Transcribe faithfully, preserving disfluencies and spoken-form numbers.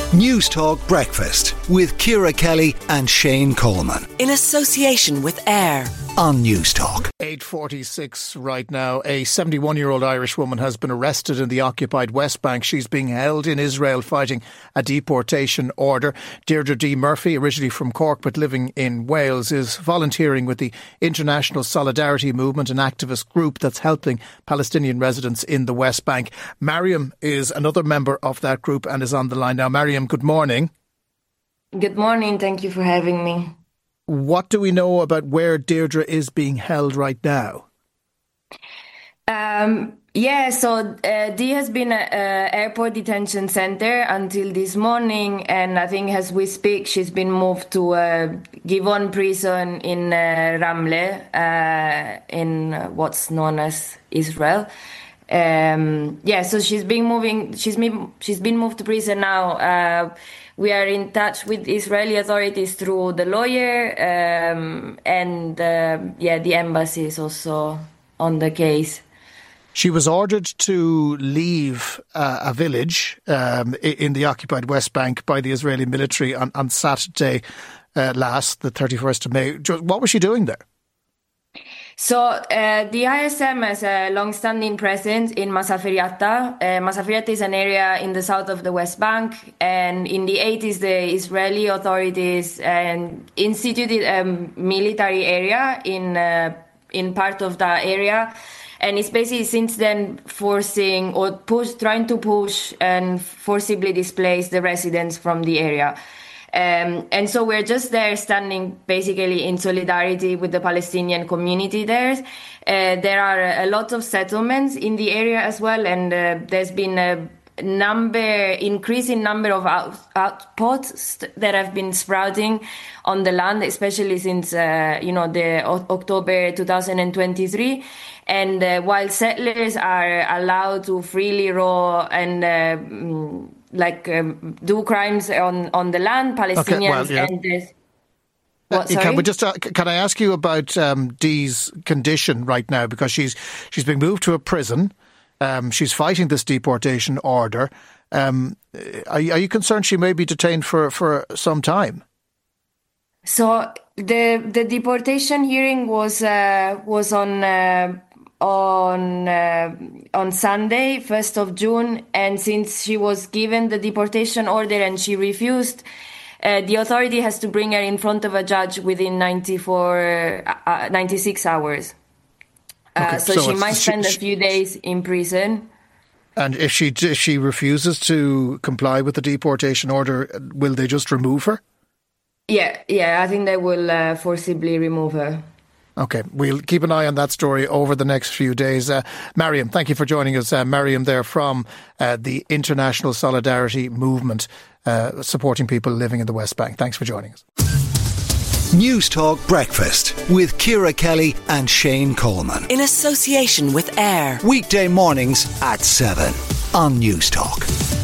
Newstalk Breakfast with Ciara Kelly and Shane Coleman. In association with AIR on Newstalk. eight forty-six right now. A seventy-one-year-old Irish woman has been arrested in the occupied West Bank. She's being held in Israel fighting a deportation order. Deirdre D. Murphy, originally from Cork but living in Wales, is volunteering with the International Solidarity Movement, an activist group that's helping Palestinian residents in the West Bank. Mariam is another member of that group and is on the line now. Mariam, good morning. Good morning. Thank you for having me. What do we know about where Deirdre is being held right now? Um, yeah, so uh, Dee has been at uh, airport detention center until this morning, and I think as we speak, she's been moved to uh, Givon prison in uh, Ramle, uh, in what's known as Israel. Um, yeah, so she's been moving. She's been she's been moved to prison now. Uh, we are in touch with Israeli authorities through the lawyer, um, and uh, yeah, the embassy is also on the case. She was ordered to leave uh, a village um, in the occupied West Bank by the Israeli military on, on Saturday uh, last, the thirty-first of May. What was she doing there? So uh, the I S M has a long-standing presence in Masaferiata. Uh, Masaferiata is an area in the south of the West Bank, and in the eighties the Israeli authorities um, instituted a military area in uh, in part of that area, and it's basically since then forcing or push, trying to push and forcibly displace the residents from the area. Um, and so we're just there standing basically in solidarity with the Palestinian community there. Uh, there are a lot of settlements in the area as well, and uh, there's been a number, increasing number of out, outposts that have been sprouting on the land, especially since, uh, you know, the o- October twenty twenty-three. And uh, while settlers are allowed to freely roam and uh, like um, do crimes on, on the land, Palestinians okay, well, yeah. and this. What, uh, can we just uh, can I ask you about um, Dee's condition right now, because she's she's been moved to a prison. Um, she's fighting this deportation order. Um, are, are you concerned she may be detained for, for some time? So the the deportation hearing was uh, was on. Uh, on uh, on Sunday, first of June, and since she was given the deportation order and she refused, uh, the authority has to bring her in front of a judge within ninety-four, uh, ninety-six hours. Uh, okay, so, so she might spend she, a few days in prison. And if she if she refuses to comply with the deportation order, will they just remove her? Yeah, yeah, I think they will uh, forcibly remove her. Okay, we'll keep an eye on that story over the next few days. Uh, Mariam, thank you for joining us. Uh, Mariam there from uh, the International Solidarity Movement, uh, supporting people living in the West Bank. Thanks for joining us. Newstalk Breakfast with Ciara Kelly and Shane Coleman. In association with AIR. Weekday mornings at seven on Newstalk.